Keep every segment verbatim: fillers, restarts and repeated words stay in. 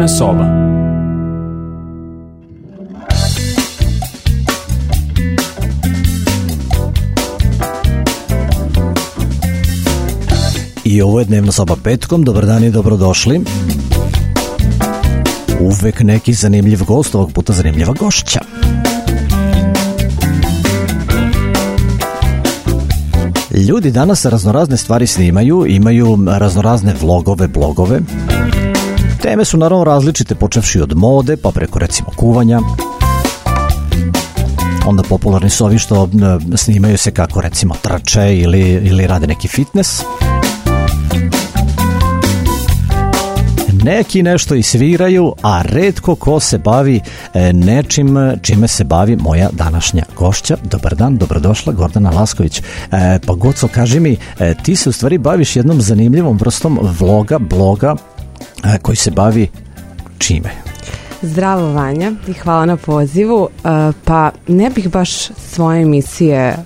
Književna soba. I ovo je Dnevna soba petkom. Dobar dan i dobrodošli. Uvek neki zanimljiv gost, ovog puta zanimljiva gošća. Ljudi danas raznorazne stvari snimaju, imaju raznorazne vlogove, blogove. Teme su naravno različite, počevši od mode, pa preko recimo kuvanja. Onda popularni su ovi što snimaju se kako recimo trče ili, ili rade neki fitness. Neki nešto i sviraju, a retko ko se bavi nečim čime se bavi moja današnja gošća. Dobar dan, dobrodošla Gordana Lasković. E, pa Goco, kaži mi, ti se u stvari baviš jednom zanimljivom vrstom vloga, bloga e, koji se bavi čime? Zdravo Vanja i hvala na pozivu. E, pa ne bih baš svoje emisije e,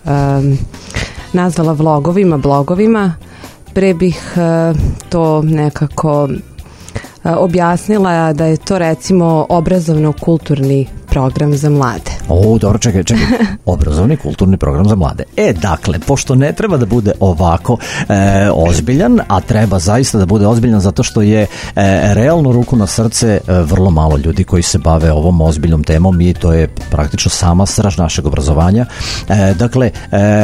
nazvala vlogovima, blogovima. Pre bih e, to nekako objasnila da je to recimo obrazovno-kulturni program za mlade. O, dobro, čekaj, čekaj. Obrazovni kulturni program za mlade. E, dakle, pošto ne treba da bude ovako e, ozbiljan, a treba zaista da bude ozbiljan zato što je e, realno ruku na srce e, vrlo malo ljudi koji se bave ovom ozbiljnom temom i to je praktično sama srž našeg obrazovanja. E, dakle, e,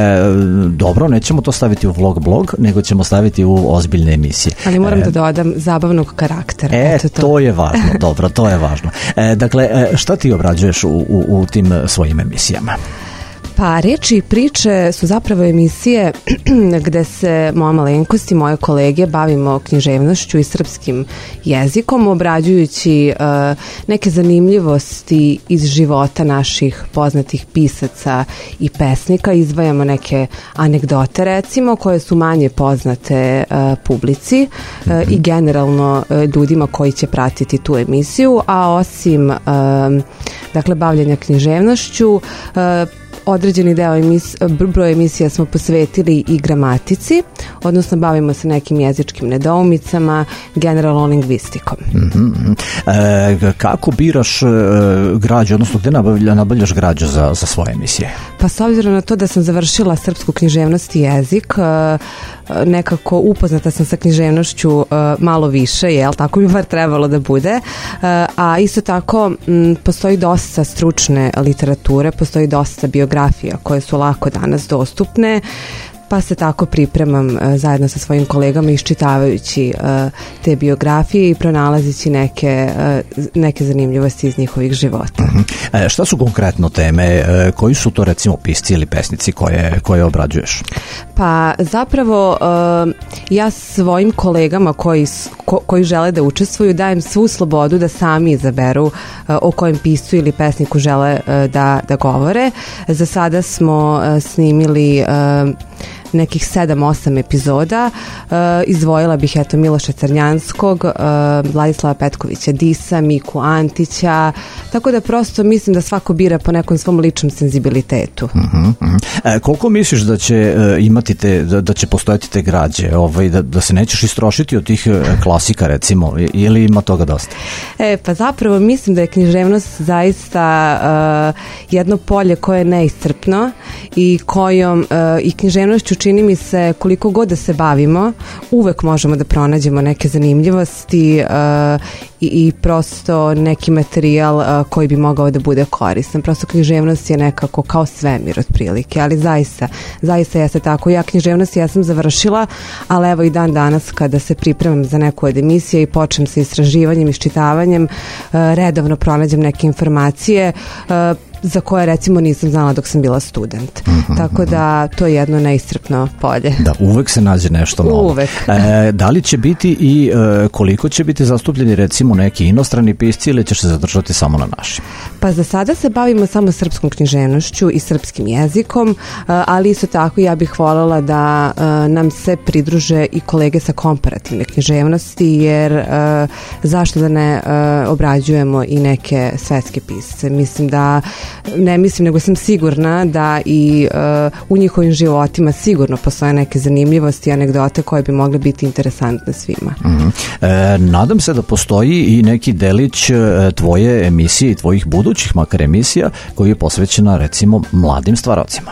dobro, nećemo to staviti u vlog blog, nego ćemo staviti u ozbiljne emisije. Ali moram e, da dodam zabavnog karaktera. E, to. to je važno, dobro, to je važno. E, dakle, šta ti obrađuješ u, u, u tim svojim emisijama? Pa reči i priče su zapravo emisije gde se moja malenkost i moje kolege bavimo književnošću i srpskim jezikom, obrađujući uh, neke zanimljivosti iz života naših poznatih pisaca i pesnika. Izdvajamo neke anegdote recimo koje su manje poznate uh, publici uh, mm-hmm. i generalno uh, ljudima koji će pratiti tu emisiju, a osim uh, dakle bavljenja književnošću uh, određeni deo emis, broj emisija smo posvetili i gramatici, odnosno bavimo se nekim jezičkim nedoumicama, generalno lingvistikom. Mm-hmm. E, kako biraš e, građu, odnosno gde nabavlja, nabavljaš građu za, za svoje emisije? Pa s obzirom na to da sam završila srpsku književnost i jezik, e, nekako upoznata sam sa književnošću e, malo više, jel, tako bi bar trebalo da bude, e, a isto tako m, postoji dosta stručne literature, postoji dosta biografija koje su lako danas dostupne, pa se tako pripremam uh, zajedno sa svojim kolegama iščitavajući uh, te biografije i pronalazići neke, uh, neke zanimljivosti iz njihovih života. Uh-huh. E, šta su konkretno teme? E, koji su to recimo pisci ili pesnici koje, koje obrađuješ? Pa zapravo uh, ja svojim kolegama koji, ko, koji žele da učestvuju dajem svu slobodu da sami izaberu uh, o kojem piscu ili pesniku žele uh, da, da govore. Za sada smo uh, snimili uh, nekih sedam osam epizoda. Uh, izdvojila bih eto Miloša Crnjanskog, uh, Vladislava Petkovića Disa, Miku Antića, tako da prosto mislim da svako bira po nekom svom ličnom senzibilitetu. Uh-huh, uh-huh. E, koliko misliš da će uh, imati te, da, da će postojati te građe, ovaj, da, da se nećeš istrošiti od tih uh, klasika recimo, ili ima toga dosta? E, pa zapravo mislim da je književnost zaista uh, jedno polje koje je neiscrpno i kojom uh, i književnošću čini mi se koliko god da se bavimo, uvek možemo da pronađemo neke zanimljivosti uh, i, i prosto neki materijal uh, koji bi mogao da bude koristan. Prosto književnost je nekako kao svemir otprilike, ali zaista, zaista jeste tako. Ja književnost ja sam završila, ali evo i dan danas kada se pripremam za neku od emisije i počnem sa istraživanjem, iščitavanjem, uh, redovno pronađem neke informacije uh, za koje recimo nisam znala dok sam bila student. Mm-hmm. Tako da to je jedno neiscrpno polje. Da, uvek se nađe nešto novo. Uvek. E, da li će biti i e, koliko će biti zastupljeni recimo neki inostrani pisci ili ćeš se zadržati samo na našim? Pa Pa za sada se bavimo samo srpskom književnošću i srpskim jezikom, ali isto tako ja bih voljela da nam se pridruže i kolege sa komparativne književnosti, jer zašto da ne obrađujemo i neke svetske pisce. Mislim da, ne mislim, nego sam sigurna da i u njihovim životima sigurno postoje neke zanimljivosti i anegdote koje bi mogle biti interesantne svima. Mm-hmm. E, nadam se da postoji i neki delić tvoje emisije i tvojih budućih makar emisija koji je posvećena recimo mladim stvaraocima.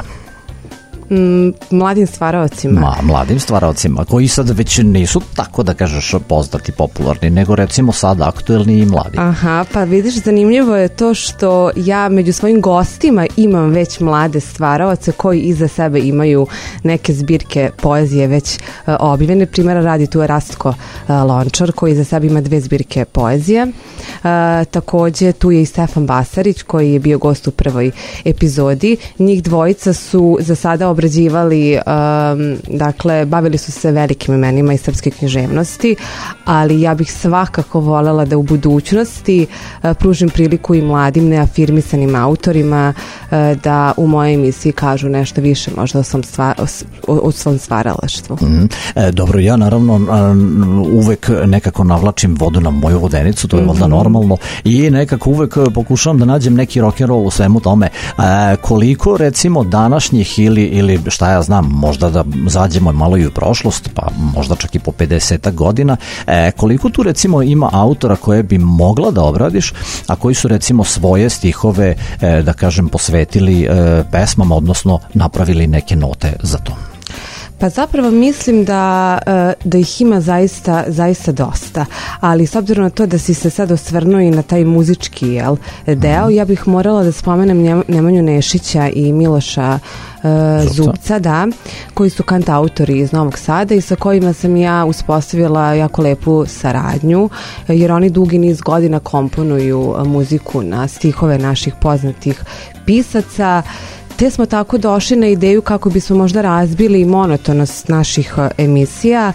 Mm, mladim stvaraocima. Ma, mladim stvaraocima, koji sad već nisu tako da kažeš poznati, popularni, nego recimo sad aktuelni i mladi. Aha, pa vidiš, zanimljivo je to što ja među svojim gostima imam već mlade stvaraoce koji iza sebe imaju neke zbirke poezije već uh, objavljene. Primjera radi tu je Rastko uh, Lončar koji iza sebe ima dve zbirke poezije. Uh, takođe tu je i Stefan Basarić koji je bio gost u prvoj epizodi. Njih dvojica su za sada obrađivali, um, dakle, bavili su se velikim imenima iz srpske književnosti, ali ja bih svakako voljela da u budućnosti uh, pružim priliku i mladim neafirmisanim autorima uh, da u mojoj emisiji kažu nešto više možda o svom, stva, o, o svom stvaralaštvu. Mm, e, dobro, ja naravno um, uvek nekako navlačim vodu na moju vodenicu, to je valjda mm-hmm. normalno, i nekako uvek pokušavam da nađem neki rock'n'roll u svemu tome. E, koliko recimo današnjih ili, ili šta ja znam, možda da zađemo malo i u prošlost, pa možda čak i po pedesetak godina, e, koliko tu recimo ima autora koje bi mogla da obradiš, a koji su recimo svoje stihove, e, da kažem, posvetili e, pesmama, odnosno napravili neke note za to? Pa zapravo mislim da, da ih ima zaista, zaista dosta, ali s obzirom na to da si se sad osvrnuo i na taj muzički jel, deo, ja bih morala da spomenem Nemanju Nešića i Miloša uh, Zubca, da, koji su kantautori iz Novog Sada i sa kojima sam ja uspostavila jako lepu saradnju, jer oni dugi niz godina komponuju muziku na stihove naših poznatih pisaca. Te smo tako došli na ideju kako bismo možda razbili monotonost naših emisija,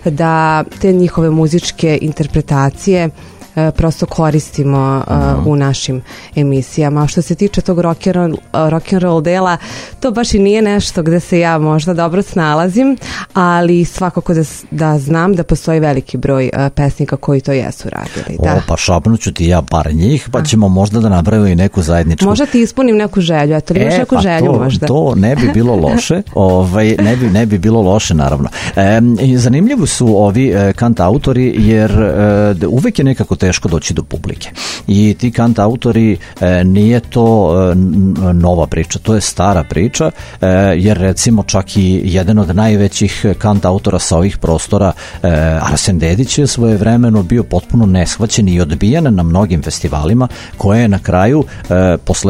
da te njihove muzičke interpretacije prosto koristimo uh, u našim emisijama. A što se tiče tog rock'n'roll, rock'n'roll dela, to baš i nije nešto gde se ja možda dobro snalazim, ali svakako da, da znam da postoji veliki broj uh, pesnika koji to jesu radili. Da. O, pa šapnuću ti ja par njih, pa ćemo možda da napravimo i neku zajedničku. Možda ti ispunim neku želju, a to li imaš e, neku pa želju to, možda? To ne bi bilo loše, ovaj, ne, bi, ne bi bilo loše naravno. E, zanimljivo su ovi e, kantautori, jer e, uvek je nekako teško doći do publike. I ti kantautori, e, nije to e, nova priča, to je stara priča, e, jer recimo čak i jedan od najvećih kantautora sa ovih prostora, e, Arsen Dedić, je svoje vremeno bio potpuno neshvaćen i odbijen na mnogim festivalima, koje je na kraju e, posle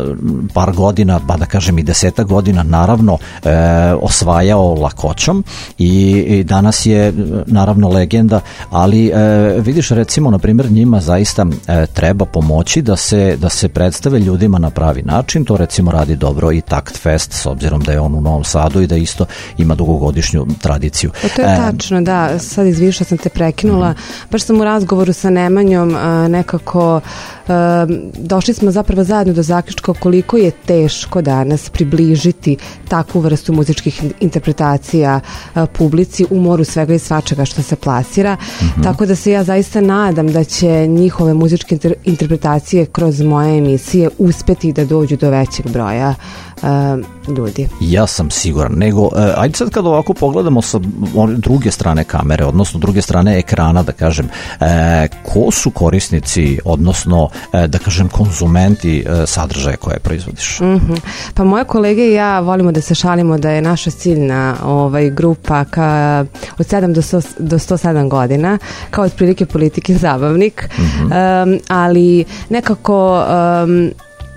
par godina, ba da kažem i deseta godina, naravno e, osvajao lakoćom i, i danas je naravno legenda, ali e, vidiš recimo na primjer njima zaista e, treba pomoći da se, da se predstave ljudima na pravi način. To recimo radi dobro i Takt Fest, s obzirom da je on u Novom Sadu i da isto ima dugogodišnju tradiciju. O, to je e, tačno, da. Sad izvišla sam te prekinula. Mm-hmm. Baš sam u razgovoru sa Nemanjom a, nekako a, došli smo zapravo zajedno do zaključka koliko je teško danas približiti takvu vrstu muzičkih interpretacija a, publici u moru svega i svačega što se plasira. Mm-hmm. Tako da se ja zaista nadam da će njihove muzičke inter- interpretacije kroz moje emisije uspeti da dođu do većeg broja uh, ljudi. Ja sam siguran. Nego, uh, ajde sad kad ovako pogledamo sa druge strane kamere, odnosno druge strane ekrana, da kažem, uh, ko su korisnici, odnosno, uh, da kažem, konzumenti uh, sadržaja koje proizvodiš? Mm-hmm. Pa moje kolege i ja volimo da se šalimo da je naša ciljna ovaj, grupa ka, od sedam do sto sedam godina, kao otprilike Politikin zabavnik. Mm-hmm. Um, ali nekako um,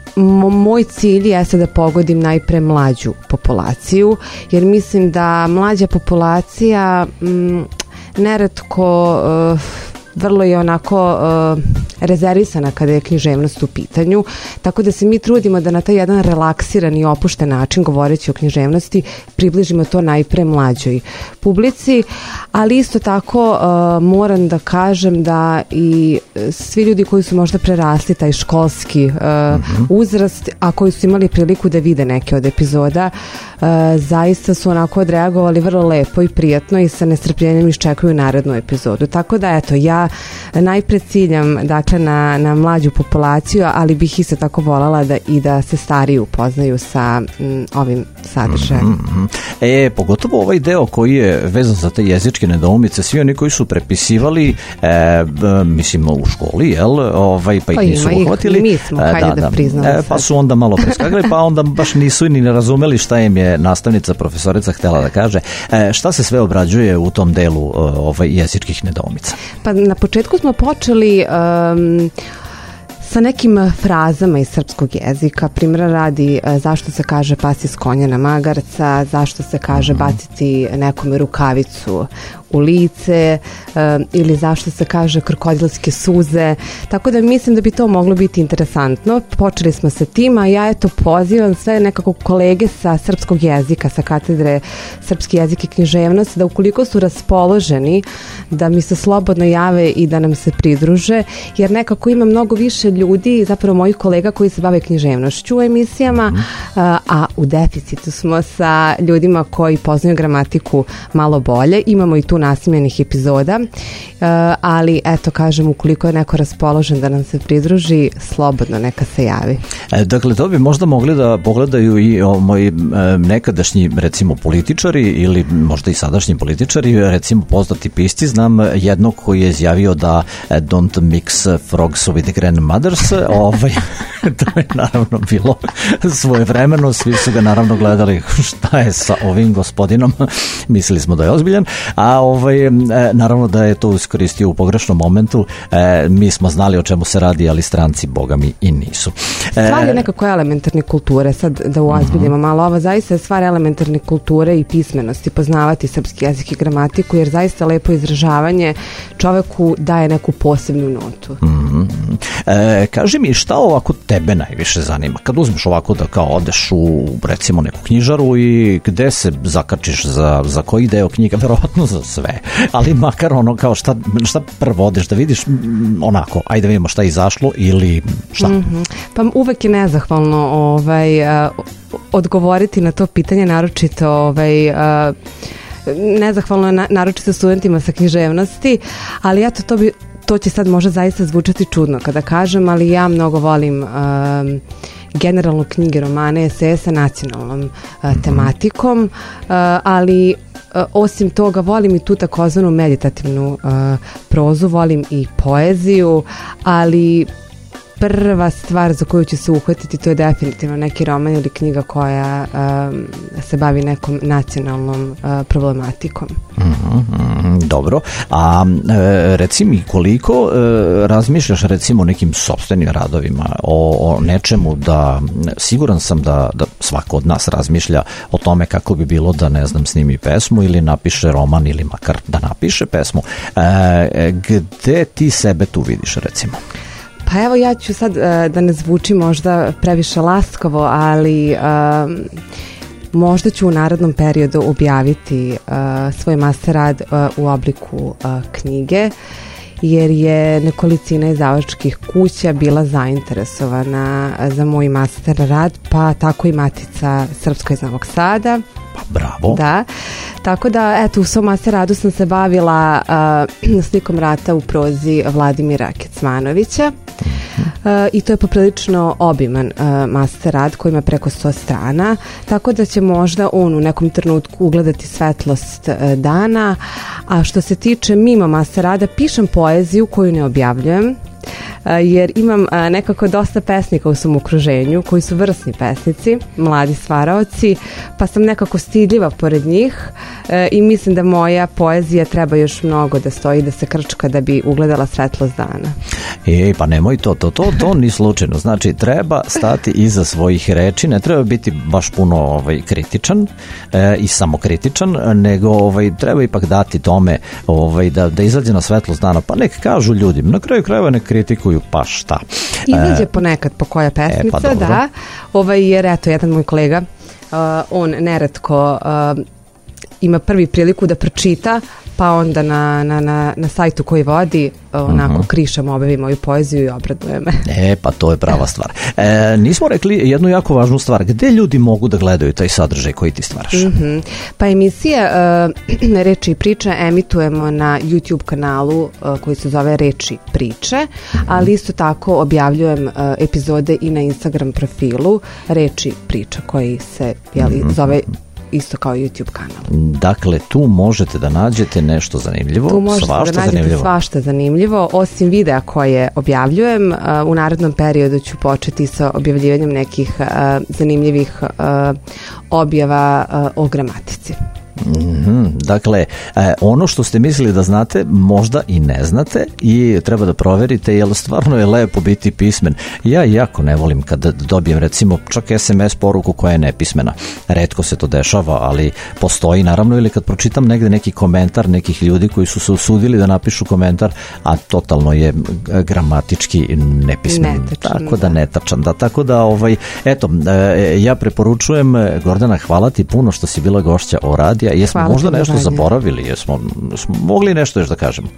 moj cilj jeste da pogodim najpre mlađu populaciju, jer mislim da mlađa populacija um, neretko uh, vrlo je onako uh, rezervisana kada je književnost u pitanju, tako da se mi trudimo da na taj jedan relaksiran i opušten način, govoreći o književnosti, približimo to najpre mlađoj publici, ali isto tako uh, moram da kažem da i svi ljudi koji su možda prerasli taj školski uh, mm-hmm. uzrast, a koji su imali priliku da vide neke od epizoda, uh, zaista su onako odreagovali vrlo lepo i prijatno i sa nestrpljenjem iščekuju narednu epizodu. Tako da eto, ja najpre ciljam dakle na, na mlađu populaciju, ali bih isto tako voljela da i da se stariji upoznaju sa m, ovim sadržajem. Mm-hmm. E, pogotovo ovaj deo koji je vezan za te jezičke nedoumice, svi oni koji su prepisivali e, mislim u školi, jel? Ovaj, pa ih pa nisu uhvatili. Mi smo, hajde da, da, da priznamo. E, pa su onda malo preskagali, pa onda baš nisu ni ne razumeli šta im je nastavnica, profesorica htjela da kaže. E, šta se sve obrađuje u tom delu ovaj, jezičkih nedoumica? Pa na početku smo počeli um, sa nekim frazama iz srpskog jezika. Primjera radi zašto se kaže pasti s konja na magarca, zašto se kaže baciti nekome rukavicu u lice um, ili zašto se kaže krokodilske suze. Tako da mislim da bi to moglo biti interesantno. Počeli smo sa tim, a ja eto pozivam sve nekako kolege sa srpskog jezika, sa katedre srpski jezik i književnost, da ukoliko su raspoloženi da mi se slobodno jave i da nam se pridruže, jer nekako ima mnogo više ljudi, zapravo mojih kolega koji se bave književnošću u emisijama, mm. a, a u deficitu smo sa ljudima koji poznaju gramatiku malo bolje. Imamo i tu nasmijenih epizoda, ali eto kažem, ukoliko je neko raspoložen da nam se pridruži, slobodno neka se javi. E, dakle, to bi možda mogli da pogledaju i o, moji e, nekadašnji recimo političari ili možda i sadašnji političari, recimo poznati pisci. Znam jednog koji je izjavio da don't mix frogs with grandmothers. ovaj, to je naravno bilo svojevremeno, svi su ga naravno gledali šta je sa ovim gospodinom, mislili smo da je ozbiljan, a ovaj, naravno da je to iskoristio u pogrešnom momentu. E, mi smo znali o čemu se radi, ali stranci boga mi i nisu. E, stvar je nekako elementarne kulture, sad da uozbiljimo uh-huh. malo, ovo zaista je stvar elementarne kulture i pismenosti, poznavati srpski jezik i gramatiku, jer zaista lepo izražavanje čoveku daje neku posebnu notu. Uh-huh. E, kaži mi, šta ovako tebe najviše zanima? Kad uzmeš ovako da kao odeš u recimo neku knjižaru i gde se zakačiš za, za koji deo knjiga, verovatno za sve, ali makar ono kao šta, šta prvo odeš da vidiš onako, ajde da vidimo šta je izašlo ili šta? Mm-hmm. Pa uvek je nezahvalno ovaj, uh, odgovoriti na to pitanje, naročito ovaj, uh, nezahvalno na, naročito studentima sa književnosti, ali eto to bi to će sad možda zaista zvučati čudno kada kažem, ali ja mnogo volim um, generalno knjige, romane, eseje sa nacionalnom uh, tematikom, uh, ali uh, osim toga volim i tu takozvanu meditativnu uh, prozu, volim i poeziju, ali prva stvar za koju ću se uhvatiti to je definitivno neki roman ili knjiga koja um, se bavi nekom nacionalnom uh, problematikom. Mm-hmm, dobro, a e, reci mi koliko e, razmišljaš recimo o nekim sopstvenim radovima, o, o nečemu da, siguran sam da, da svako od nas razmišlja o tome kako bi bilo da, ne znam, snimi pesmu ili napiše roman ili makar da napiše pesmu. E, gde ti sebe tu vidiš recimo? Pa evo, ja ću sad uh, da ne zvuči možda previše laskavo, ali um, možda ću u narednom periodu objaviti uh, svoj master rad uh, u obliku uh, knjige, jer je nekolicina izdavačkih kuća bila zainteresovana za moj master rad, pa tako i Matica Srpska iz Novog Sada. Pa bravo. Da, tako da eto u svom master radu sam se bavila uh, slikom rata u prozi Vladimira Kecmanovića. Uh, i to je poprilično obiman uh, master rad koji ima preko sto strana, tako da će možda on u nekom trenutku ugledati svetlost uh, dana. A što se tiče mimo master rada, pišem poeziju koju ne objavljujem. jer imam nekako dosta pesnika u svom okruženju koji su vrsni pesnici, mladi stvaraoci, pa sam nekako stidljiva pored njih i mislim da moja poezija treba još mnogo da stoji, da se krčka da bi ugledala svetlost dana. E, pa nemoj to, to, to, to ni slučajno. Znači, treba stati iza svojih reči, ne treba biti baš puno ovaj, kritičan e, i samokritičan, nego ovaj, treba ipak dati tome ovaj, da, da izađe na svetlost dana, pa nek kažu ljudima, na kraju krajeva nek kritikuju, pa šta. Izađe e, ponekad po koja pesmica, e, pa da, ovaj, jer eto, jedan moj kolega, uh, on neretko uh, ima prvi priliku da pročita, pa onda na, na, na, na sajtu koji vodi onako uh-huh. krišem, objavi moju poeziju i obraduje me. E, pa to je prava stvar. E, nismo rekli jednu jako važnu stvar. Gde ljudi mogu da gledaju taj sadržaj koji ti stvaraš? Uh-huh. Pa emisija uh, Reči i priče emitujemo na YouTube kanalu uh, koji se zove Reči priče, uh-huh. ali isto tako objavljujem uh, epizode i na Instagram profilu Reči priča koji se jeli, uh-huh. zove isto kao YouTube kanal. Dakle, tu možete da nađete nešto zanimljivo, tu možete svašta da nađete zanimljivo. svašta zanimljivo, osim videa koje objavljujem. Uh, u narednom periodu ću početi sa objavljivanjem nekih uh, zanimljivih uh, objava uh, o gramatici. Mm-hmm. Dakle, e, ono što ste mislili da znate, možda i ne znate i treba da proverite, jer stvarno je lepo biti pismen. Ja jako ne volim kada dobijem recimo čak es em es poruku koja je nepismena. Retko se to dešava, ali postoji naravno, ili kad pročitam negde neki komentar nekih ljudi koji su se usudili da napišu komentar, a totalno je gramatički nepismen. Netačan, tako da netačan. Da, tako da, ovaj, eto, e, ja preporučujem, Gordana, hvala ti puno što si bila gošća o radiju. Jesmo Hvala možda nešto radnje. zaboravili? Jesmo, smo mogli nešto još da kažemo?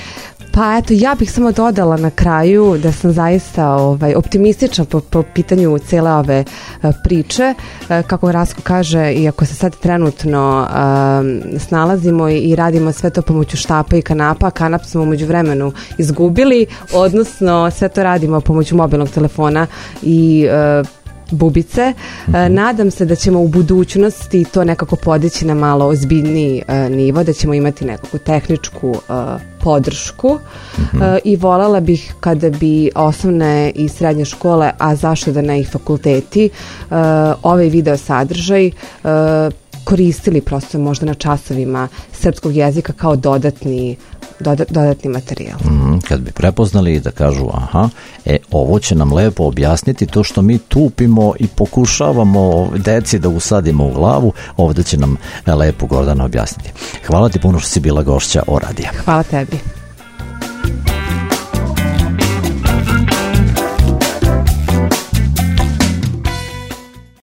Pa eto, ja bih samo dodala na kraju da sam zaista ovaj, optimistična po, po pitanju cele ove uh, priče. Uh, kako Rasko kaže, iako se sad trenutno uh, snalazimo i, i radimo sve to pomoću štapa i kanapa, kanap smo umeđu vremenu izgubili, odnosno sve to radimo pomoću mobilnog telefona i uh, bubice. Mm-hmm. Nadam se da ćemo u budućnosti to nekako podići na malo ozbiljniji uh, nivo, da ćemo imati nekakvu tehničku uh, podršku mm-hmm. uh, i voljela bih kada bi osnovne i srednje škole, a zašto da ne i fakulteti, uh, ovaj video sadržaj uh, koristili prosto možda na časovima srpskog jezika kao dodatni dodatni materijal. Mm, kad bi prepoznali da kažu aha, e, ovo će nam lepo objasniti to što mi tupimo i pokušavamo deci da usadimo u glavu, ovdje će nam lepo Gordana objasniti. Hvala ti puno što si bila gošća o radija. Hvala tebi.